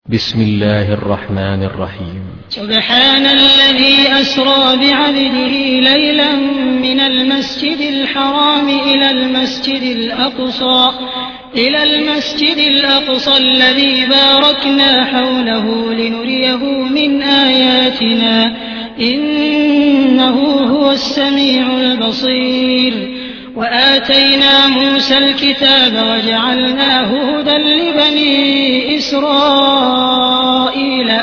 بسم الله الرحمن الرحيم. سبحان الذي أسرى بعبده ليلا من المسجد الحرام إلى المسجد الأقصى الذي باركنا حوله لنريه من آياتنا إنه هو السميع البصير. وآتينا موسى الكتاب وجعلناه هدى لبني إسرائيل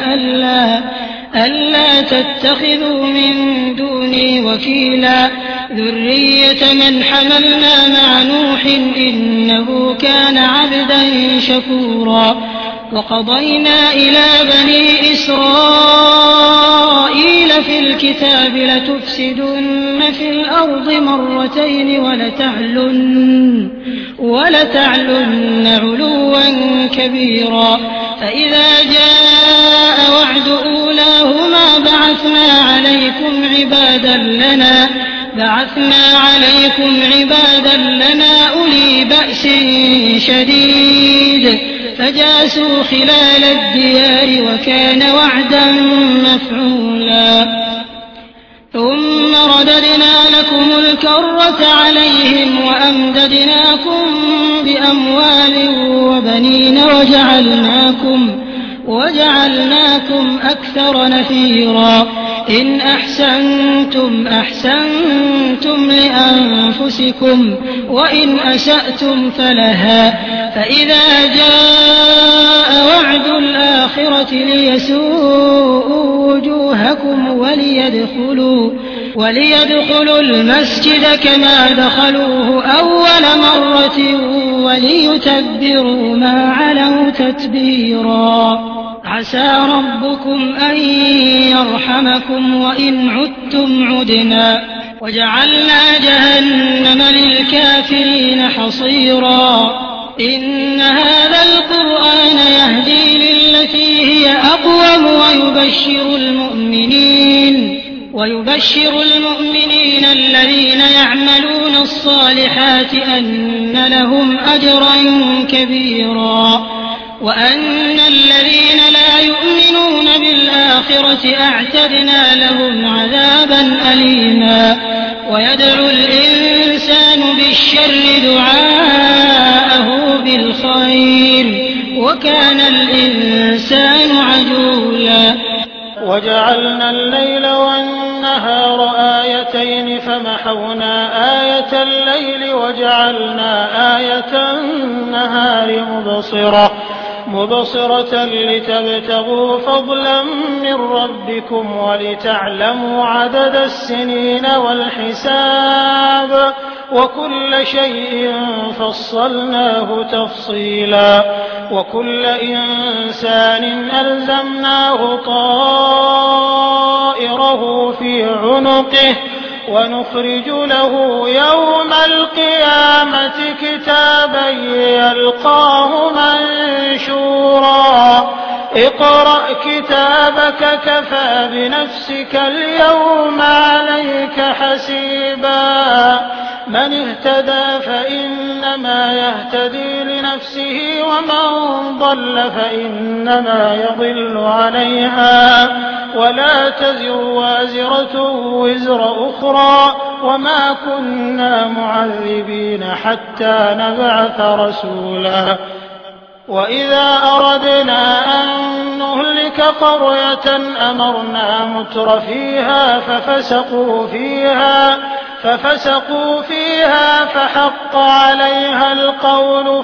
ألا تتخذوا من دوني وكيلا ذرية من حملنا مع نوح إنه كان عبدا شكورا. وقضينا إلى بني إسرائيل في الكتاب لتفسدن في الأرض مرتين ولتعلن علوا كبيرا. فإذا جاء وعد أولاهما بعثنا عليكم عبادا لنا أولي بأس شديد فجاسوا خلال الديار وكان وعدا مفعولا. ثم رددنا لكم الكرة عليهم وأمددناكم بأموال وبنين وجعلناكم أكثر نفيرا. إن أحسنتم لأنفسكم وإن أسأتم فلها. فإذا جاء وعد الآخرة ليسوءوا وجوهكم وليدخلوا المسجد كما دخلوه أول مرة وليتبروا ما علوا تتبيرا. عسى ربكم أن يرحمكم وإن عدتم عدنا وجعلنا جهنم للكافرين حصيرا. إن هذا القرآن يهدي للتي هي أقوم ويبشر المؤمنين الذين يعملون الصالحات أن لهم أجرا كبيرا. وأن الذين لا يؤمنون بالآخرة أعتدنا لهم عذابا أليما. ويدعو الإنسان بالشر دعاءه بالخير وكان الإنسان عجولا. وجعلنا الليل والنهار آيتين فمحونا آية الليل وجعلنا آية النهار مبصرة لتبتغوا فضلا من ربكم ولتعلموا عدد السنين والحساب وكل شيء فصلناه تفصيلا. وكل إنسان ألزمناه طائره في عنقه ونخرج له يوم القيامة كتابا يلقاه منشورا. اقرأ كتابك كفى بنفسك اليوم عليك حسيبا. من اهتدى فإنما يهتدي لنفسه ومن ضل فإنما يضل عليها ولا تزر وازرة وزر أخرى وما كنا معذبين حتى نبعث رسولا. وإذا أردنا أن نهلك قرية أمرنا مترفيها ففسقوا فيها فحق عليها القول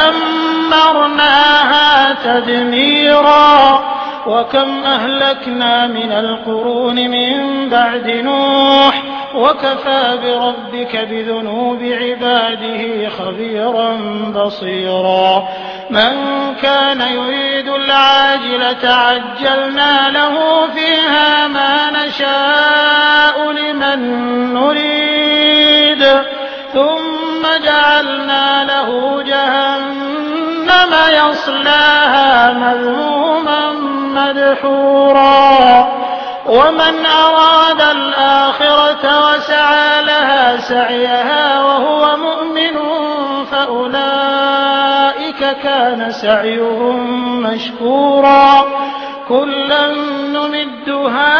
فدمرناها تدميرا. وكم أهلكنا من القرون من بعد نوح وكفى بربك بذنوب عباده خبيرا بصيرا. من كان يريد العاجلة عجلنا له فيها ما نشاء لمن نريد ثم جعلنا له جهنم يصلاها مذموما مدحورا. ومن أراد الآخرة وسعى لها سعيها وهو مؤمن فأولئك كان سعيهم مشكورا كلا نمد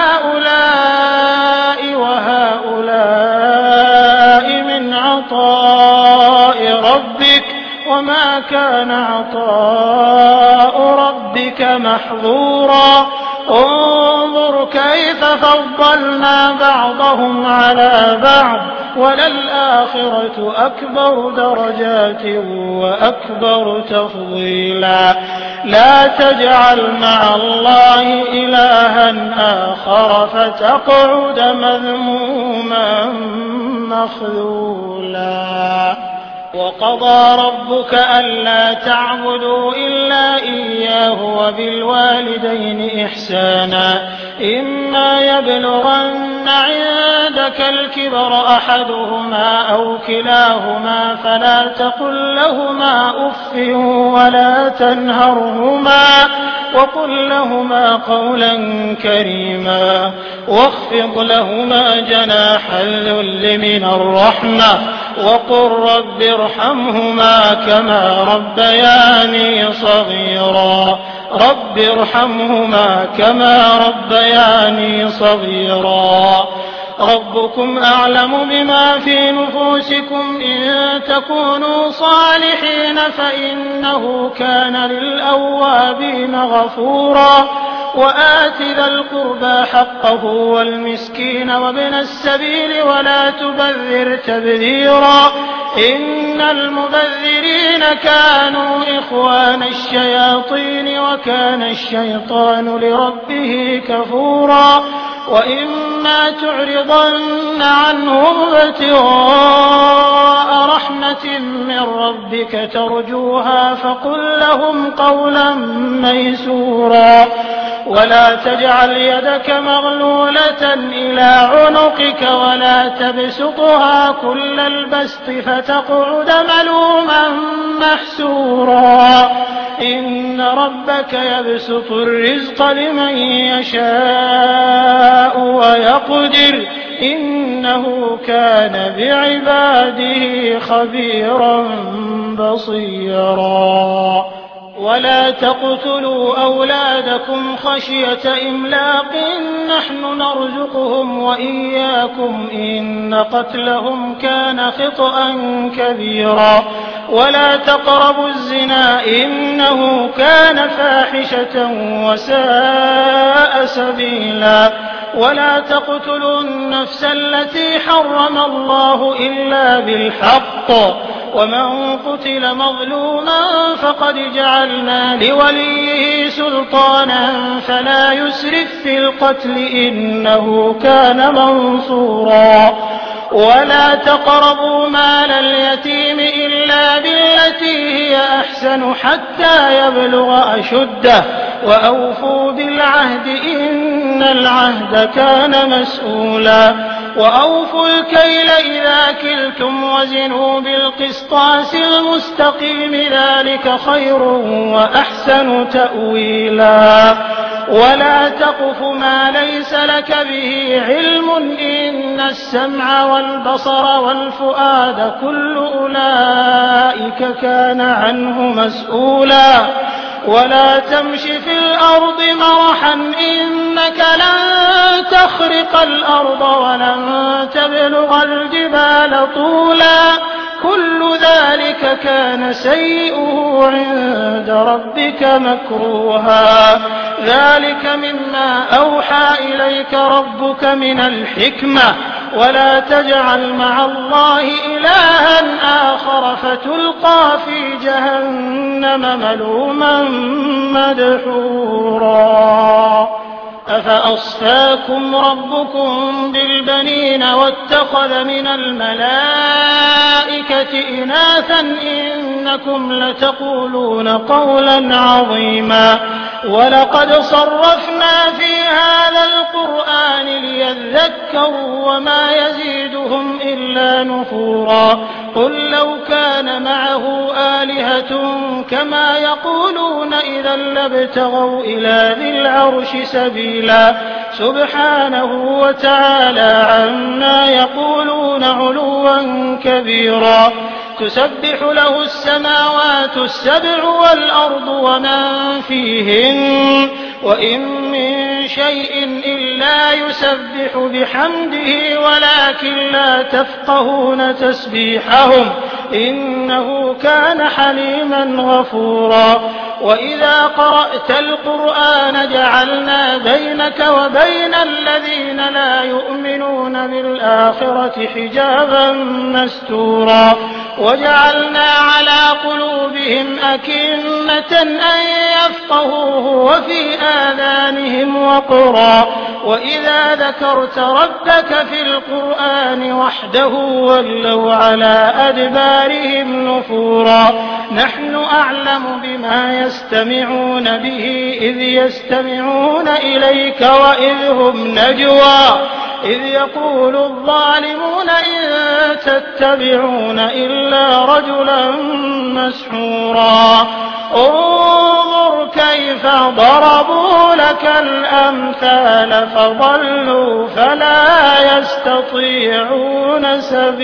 هؤلاء وهؤلاء من عطاء ربك وما كان عطاء ربك محظورا انظر كيف فضلنا بعضهم على بعض وللآخرة أكبر درجات وأكبر تفضيلا لا تجعل مع الله إلها آخر فتقعد مذموما مخذولا وقضى ربك ألا تعبدوا إلا إياه وبالوالدين إحسانا إما يبلغن عندك الكبر أحدهما أو كلاهما فلا تقل لهما أف ولا تنهرهما وقل لهما قولا كريما واخفض لهما جناح الذل من الرحمة وقل رب ارحمهما كما ربياني صغيرا رب ارحمهما كما ربياني صغيرا ربكم أعلم بما في نفوسكم إن تكونوا صالحين فإنه كان للأوابين غفورا وآت ذا القربى حقه والمسكين وابن السبيل ولا تبذر تبذيرا إن المبذرين كانوا إخوان الشياطين وكان الشيطان لربه كفورا وإما تعرضن عنهم ابتغاء رحمة من ربك ترجوها فقل لهم قولا ميسورا ولا تجعل يدك مغلولة إلى عنقك ولا تبسطها كل البسط فتقعد ملوما محسورا إن ربك يبسط الرزق لمن يشاء ويقدر إنه كان بعباده خبيرا بصيرا ولا تقتلوا أولادكم خشية إملاق نحن نرزقهم وإياكم إن قتلهم كان خطأ كبيرا ولا تقربوا الزنا إنه كان فاحشة وساء سبيلا ولا تقتلوا النفس التي حرم الله إلا بالحق ومن قتل مظلوما فقد جعلنا لوليه سلطانا فلا يسرف في القتل إنه كان منصورا ولا تقربوا مال اليتيم إلا بالتي هي أحسن حتى يبلغ أشده وأوفوا بالعهد إن العهد كان مسؤولا وأوفوا الكيل إذا كلتم وزنوا بالقسطاس المستقيم ذلك خير وأحسن تأويلا ولا تقف ما ليس لك به علم إن السمع والبصر والفؤاد كل أولئك كان عنه مسؤولا ولا تمش في الأرض مرحا إنك لن تخرق الأرض ولن تبلغ الجبال طولا كل ذلك كان سيئه عند ربك مكروها ذلك مما أوحى إليك ربك من الحكمة ولا تجعل مع الله إلها آخر فتلقى في جهنم ملوما مدحورا أفأصفاكم ربكم بالبنين واتخذ من الملائكة إناثا إنكم لتقولون قولا عظيما ولقد صرفنا في هذا القرآن ليذكروا وما يزيدهم إلا نفورا قل لو كان معه آلهة كما يقولون إذا لابتغوا إلى ذي العرش سبيلا سبحانه وتعالى عما يقولون علوا كبيرا تسبح له السماوات السبع والأرض ومن فيهن وإن من شيء إلا يسبح بحمده ولكن لا تفقهون تسبيحهم إنه كان حليما غفورا وإذا قرأت القرآن جعلنا بينك وبين الذين لا يؤمنون بالآخرة حجابا مستورا وجعلنا على قلوبهم أكنة أن يفقهوه وفي آذانهم وقرا وإذا ذكرت ربك في القرآن وحده ولوا على أدبارهم نفورا نحن أعلم بما يستمعون به إذ يستمعون إليك وإذ هم نجوى إذ يقول الظالمون إن تتبعون إلا رجلا مسحورا انظر كيف ضربوا لك الأمثال فضلوا فلا يستطيعون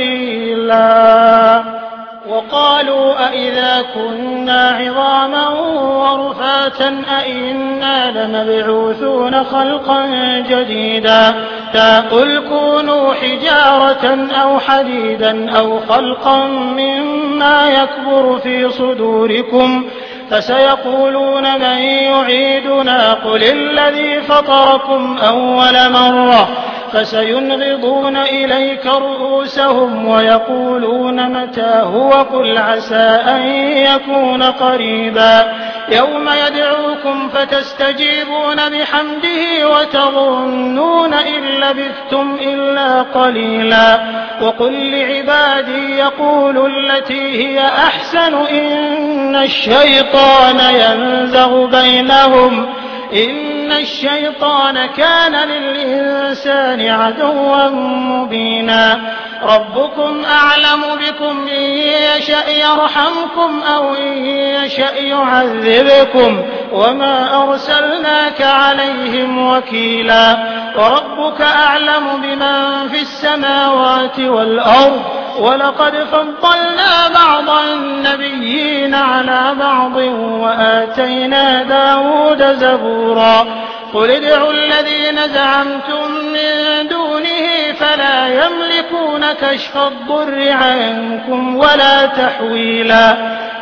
سبيلا وقالوا أئذا كنا عظاما ورفاتا أئنا لمبعوثون خلقا جديدا قل كونوا حجارة أو حديدا أو خلقا مما يكبر في صدوركم فسيقولون من يعيدنا قل الذي فطركم أول مرة فسينغضون إليك رؤوسهم ويقولون متى هو قل عسى أن يكون قريبا يوم يدعوكم فتستجيبون بحمده وتظنون إن لبثتم إلا قليلا وقل لعبادي يقولوا التي هي أحسن إن الشيطان ينزغ بينهم إن الشيطان كان للإنسان عدوا مبينا ربكم أعلم بكم إن يشأ يرحمكم أو إن يشأ يعذبكم وما أرسلناك عليهم وكيلا وربك أعلم بمن في السماوات والأرض ولقد فضلنا بعض النبيين على بعض وآتينا داود زبورا قل ادعوا الذين زعمتم من دونه فلا يملكون كشف الضر عنكم ولا تحويلا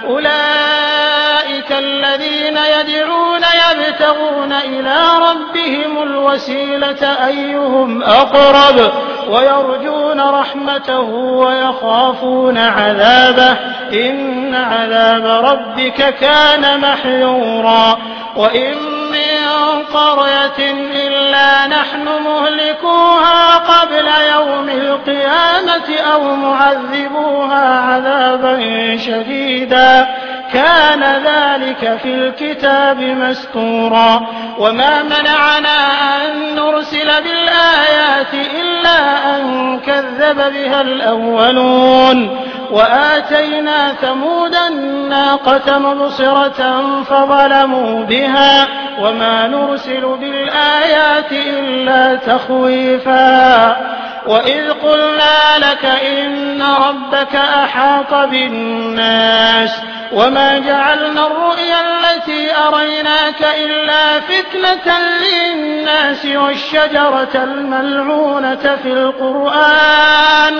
أولئك الذين يدعون يبتغون إلى ربهم الوسيلة أيهم أقرب ويرجون رحمته ويخافون عذابه إن عذاب ربك كان محذورا وإن من قرية إلا نحن مهلكوها قبل يوم القيامة أو معذبوها عذابا شديدا كان ذلك في الكتاب مسطورا وما منعنا أن نرسل بالآيات إلا أن كذب بها الأولون وآتينا ثمود الناقة مبصرة فظلموا بها وما نرسل بالآيات إلا تخويفا وإذ قلنا لك إن ربك أحاط بالناس وما جعلنا الرؤيا التي أريناك إلا فتنة للناس والشجرة الملعونة في القرآن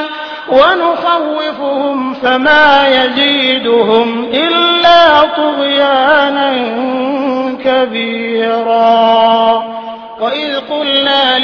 ونخوفهم فما يزيدهم إلا طغيانا كبيرا وإذ قلنا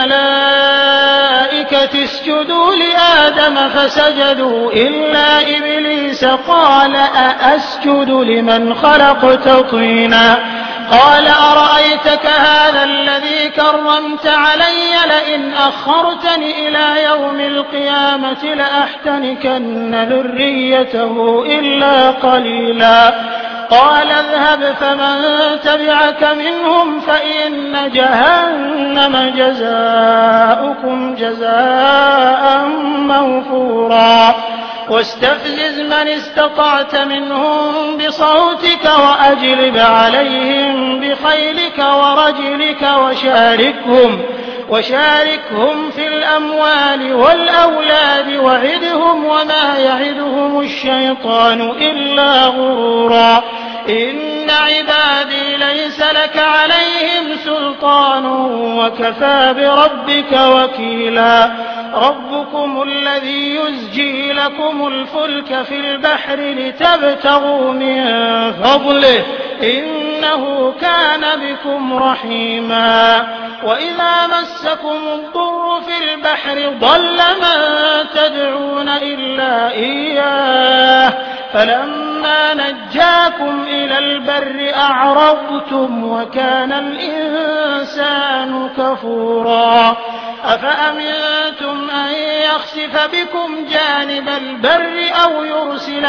للملائكة اسجدوا لآدم فسجدوا إلا إبليس قال أأسجد لمن خلقت طينا قال أرأيتك هذا الذي كرمت علي لئن أخرتني إلى يوم القيامة لأحتنكن ذريته إلا قليلا قال اذهب فمن تبعك منهم فإن جهنم جزاؤكم جزاء موفورا واستفزز من استطعت منهم بصوتك وأجلب عليهم بخيلك ورجلك وشاركهم في الأموال والأولاد وعدهم وما يعدهم الشيطان إلا غرورا إن عبادي ليس لك عليهم سلطان وكفى بربك وكيلا ربكم الذي يزجي لكم الفلك في البحر لتبتغوا من فضله إنه كان بكم رحيما وإذا مسكم الضر في البحر ضل من تدعون إلا إياه فلما نجاكم إلى البر أعرضتم وكان الإنسان كفورا أفأمنتم أن يخسف بكم جانب البر أو يرسل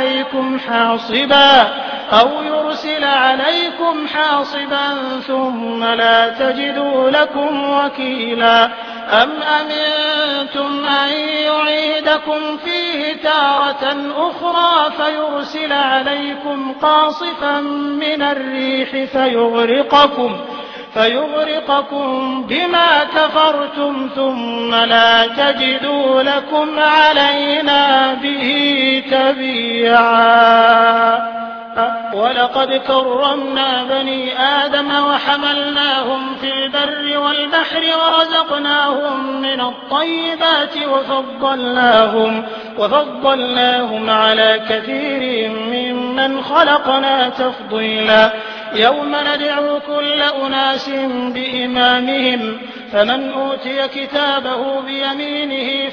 عليكم حاصبا ثم لا تجدوا لكم وكيلا أم أمنتم أن يعيدكم فيه تارة أخرى فيرسل عليكم قاصفا من الريح فيغرقكم بما كفرتم ثم لا تجدوا لكم علينا به تبيعا ولقد كرمنا بني آدم وحملناهم في البر والبحر ورزقناهم من الطيبات وفضلناهم على كثير ممن خلقنا تفضيلا يوم ندعو كل أناس بإمامهم فمن أوتي كتابه بيمينه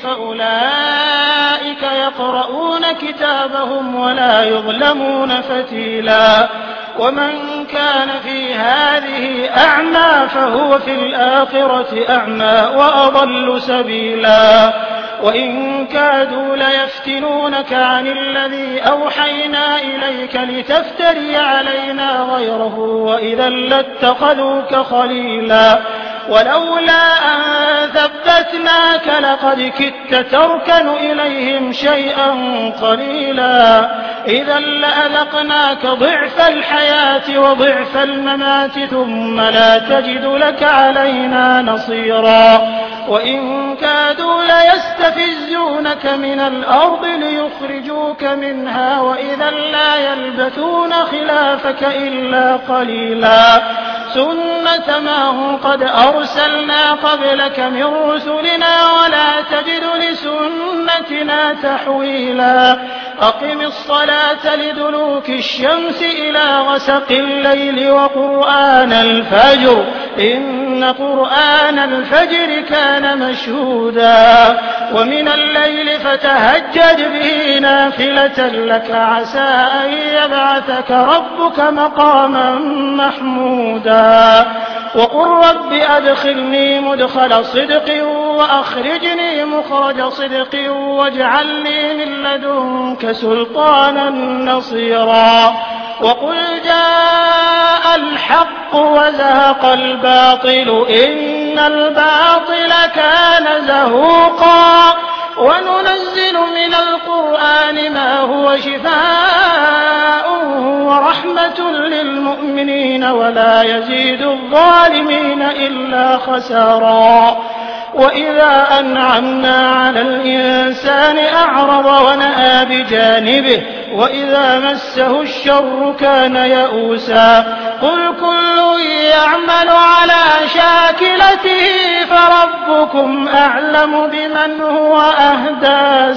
فأولئك يقرؤون كتابهم ولا يظلمون فتيلا ومن كان في هذه أعمى فهو في الآخرة أعمى وأضل سبيلا وإن كادوا ليفتنونك عن الذي أوحينا إليك لتفتري علينا غيره وإذا لاتخذوك خليلا ولولا أن ثبتناك لقد كدت تركن إليهم شيئا قليلا إذا لأذقناك ضعف الحياة وضعف الممات ثم لا تجد لك علينا نصيرا وإن كادوا ليستفزونك من الأرض ليخرجوك منها وإذا لا يلبثون خلافك إلا قليلا سنة ما هم قد أرسلنا قبلك من رسلنا ولا تجد لسنتنا تحويلا أقم الصلاة لدلوك الشمس إلى غسق الليل وقرآن الفجر إن قرآن الفجر كان مشهودا ومن الليل فتهجد به نافلة لك عسى أن يبعثك ربك مقاما محمودا وقل رب أدخلني مدخل صدق وأخرجني مخرج صدق واجعل لي من لدنك سلطانا نصيرا وقل جاء الحق وزهق الباطل إن الباطل كان زهوقا وننزل من القرآن ما هو شفاء ورحمة للمؤمنين ولا يزيد الظالمين إلا خسارا وإذا أنعمنا على الإنسان أعرض ونأى بجانبه وإذا مسه الشر كان يئوسا قل كل يعمل على شاكلته فربكم أعلم بمن هو أهدى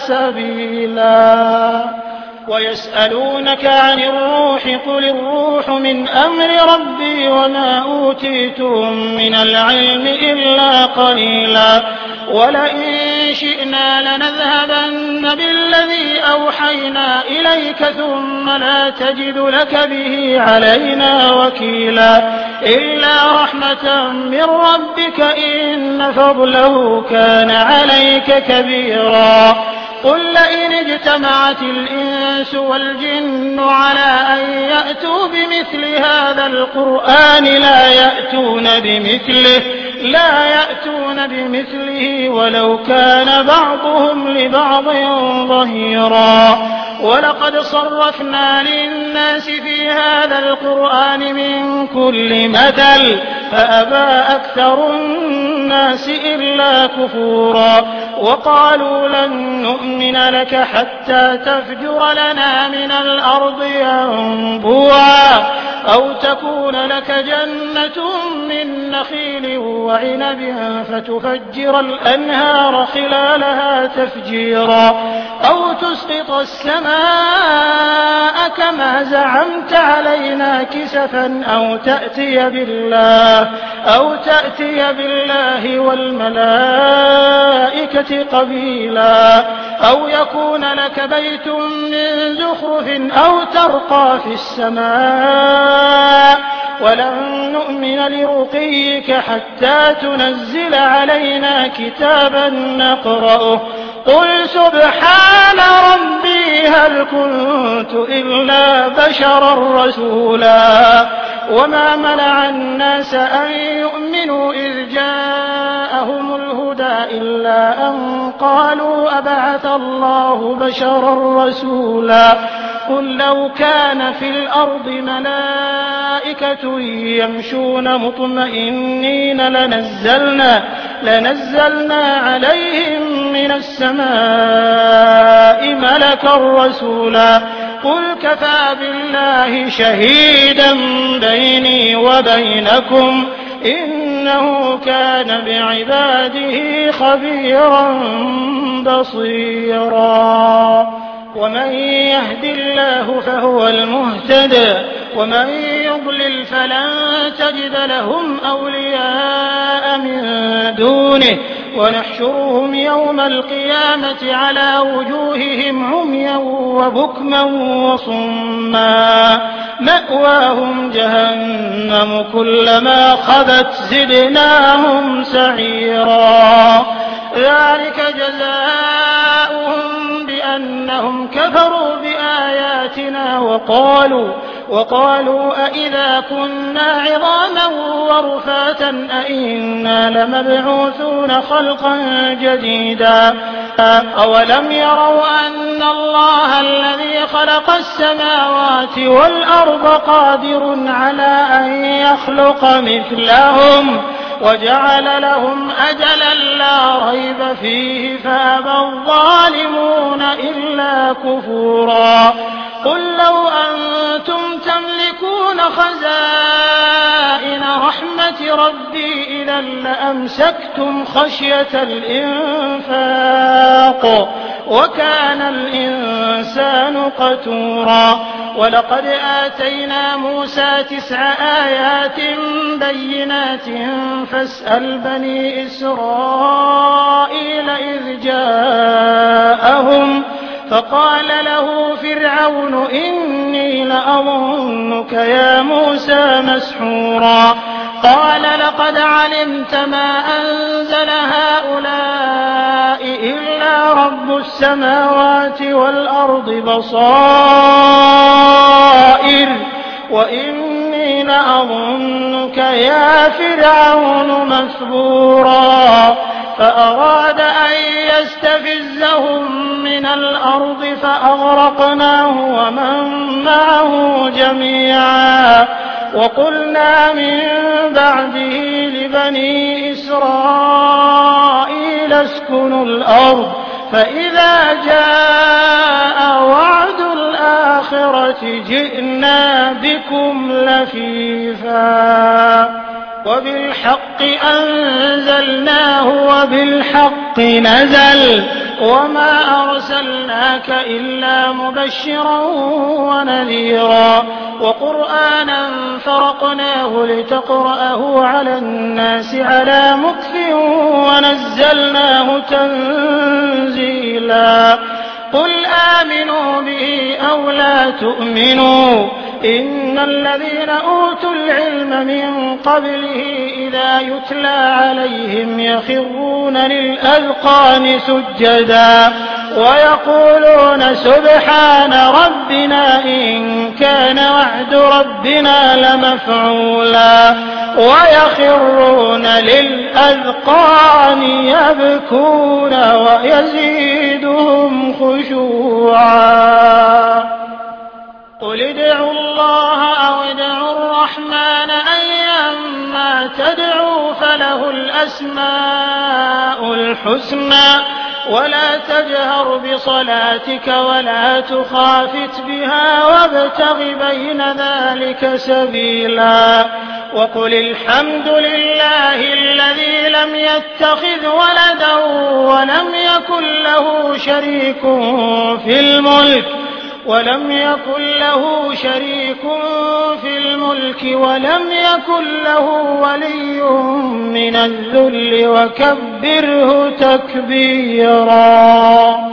سبيلا ويسألونك عن الروح قل الروح من أمر ربي وما أوتيتم من العلم إلا قليلا ولئن شئنا لنذهبن بالذي أوحينا إليك ثم لا تجد لك به علينا وكيلا إلا رحمة من ربك إن فضله كان عليك كبيرا قل لئن اجتمعت الإنس والجن على أن يأتوا بمثل هذا القرآن لا يأتون بمثله ولو كان بعضهم لبعض ظهيرا ولقد صرفنا للناس في هذا القرآن من كل مثل فأبى أكثر الناس إلا كفورا وقالوا لن نؤمن لك حتى تفجر لنا من الأرض ينبوعا أو تكون لك جنة من نخيل وعنب فتفجر الأنهار خلالها تفجيرا أو تسقط السماء كما زعمت علينا كسفا أو تأتي بالله والملائكة قبيلا أو يكون لك بيت من زخرف أو ترقى في السماء ولن نؤمن لرقيك حتى تنزل علينا كتابا نقرأه قل سبحان ربي هل كنت إلا بشرا رسولا وما منع الناس أن يؤمنوا إذ جاءهم الهدى إلا أن قالوا أبعث الله بشرا رسولا قل لو كان في الأرض ملائكة يمشون مطمئنين لنزلنا عليهم من السماء ملكا رسولا قل كفى بالله شهيدا بيني وبينكم إنه كان بعباده خبيرا بصيرا ومن يهد الله فهو المهتد ومن يضلل فلن تجد لهم أولياء من دونه ونحشرهم يوم القيامة على وجوههم عميا وبكما وصما مأواهم جهنم كلما خبت زدناهم سعيرا ذلك جزاؤهم بأنهم كفروا بآياتنا وقالوا أئذا كنا عظاما ورفاتا أئنا لمبعوثون خلقا جديدا أولم يروا أن الله الذي خلق السماوات والأرض قادر على أن يخلق مثلهم وجعل لهم أجلا لا ريب فيه فأبى الظالمون إلا كفورا قل لو أنتم تملكون خزائن رحمة ربي إذا لأمسكتم خشية الإنفاق وكان الإنسان قتورا ولقد آتينا موسى 9 آيات بينات فاسأل بني إسرائيل إذ جاءهم فقال له فرعون إني لأظنك يا موسى مسحورا قال لقد علمت ما أنزل هؤلاء إلا رب السماوات والأرض بصائر وإني لأظنك يا فرعون مثبورا فأراد أن يستفزهم من الأرض فأغرقناه ومن معه جميعا وقلنا من بعده لبني إسرائيل اسكنوا الأرض فإذا جاء وعد الآخرة جئنا بكم لفيفا وبالحق أنزلناه وبالحق نزل وما أرسلناك إلا مبشرا ونذيرا وقرآنا فرقناه لتقرأه على الناس على مكث ونزلناه تنزيلا قل آمنوا به أو لا تؤمنوا إن الذين أوتوا العلم من قبله إذا يتلى عليهم يخرون للأذقان سجدا ويقولون سبحان ربنا إن كان وعد ربنا لمفعولا ويخرون للأذقان يبكون ويزيدهم خشوعا قل ادعوا الله أو ادعوا الرحمن أيما تدعوا فله الأسماء الحسنى ولا تجهر بصلاتك ولا تخافت بها وابتغ بين ذلك سبيلا وقل الحمد لله الذي لم يتخذ ولدا ولم يكن له شريك في الملك ولم يكن له ولي من الذل وكبره تكبيرا.